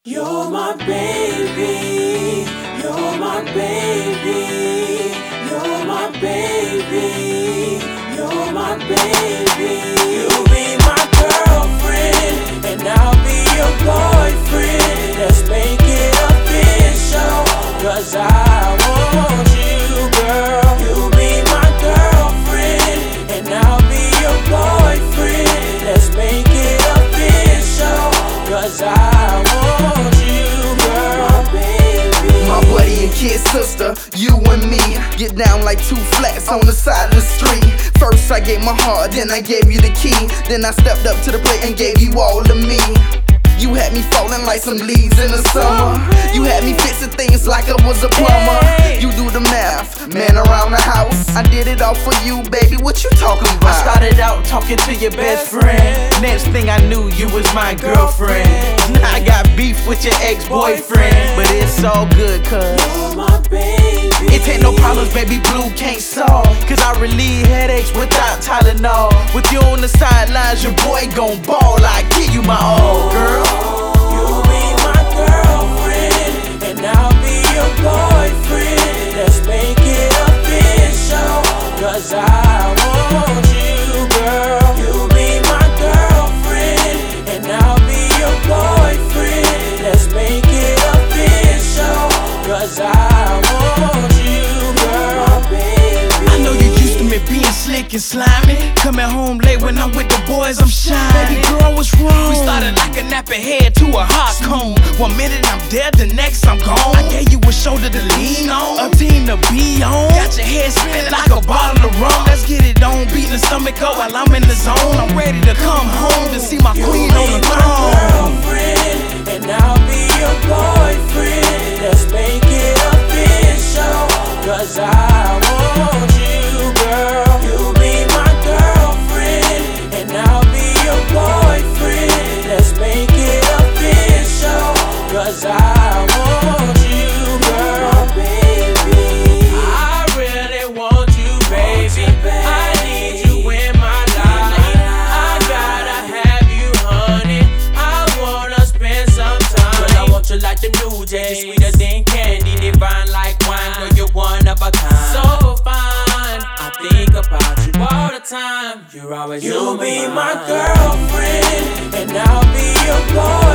You're my baby, you're my baby, you're my baby, you're my baby. You'll be my girlfriend, and I'll be your boyfriend. Let's make it official, 'cause I want you, girl. You'll be my girlfriend, and I'll be your boyfriend. Let's make it official, 'cause I want you, girl, baby. My buddy and kid sister, you and me, get down like two flats on the side of the street. First I gave my heart, then I gave you the key. Then I stepped up to the plate and gave you all of me. You had me falling like some leaves in the summer. You had me fixing things like I was a plumber. You do the math, man around the house. I did it all for you, baby, what you talking about? I started out talking to your best friend. Next thing I knew, you was my girlfriend. Now I got beef with your ex-boyfriend, but it's all good, cuz You're my baby. it ain't no problems, baby blue can't solve. Cause I relieve headaches without Tylenol. With you on the sidelines, your boy gon' ball. I give you my all, girl. You'll be my girlfriend, and I'll be your boyfriend. Let's make it official, 'cause I want you, girl. You'll be my girlfriend, and I'll be your boyfriend. Let's make it official, 'cause I want you, girl, baby. I know you used to me being slick and slimy. Coming home late when I'm with the boys, I'm shy. Baby girl, what's wrong? We started like a nappy head to a hot cone. 1 minute I'm dead, the next I'm gone. I gave you a shoulder to lean on, a team to be on. Got your head spinning like a bottle of rum. Let's get it on, beating the stomach up while I'm in the zone. I'm ready to come home to see my queen on the throne. Girlfriend, and I'll be your boyfriend. Let's make it official, 'cause I want you, girl. You'll be my girlfriend, and I'll be your boyfriend. Let's make it official, 'cause I want you, girl, baby. I really want you, baby. I need you in my life. I gotta have you, honey. I wanna spend some time. But I want you like the New Jays, sweeter than candy, divine like wine. Girl, you're one of a kind, so fine. I think about you all the time. You'll be my girlfriend, and I'll be your boy.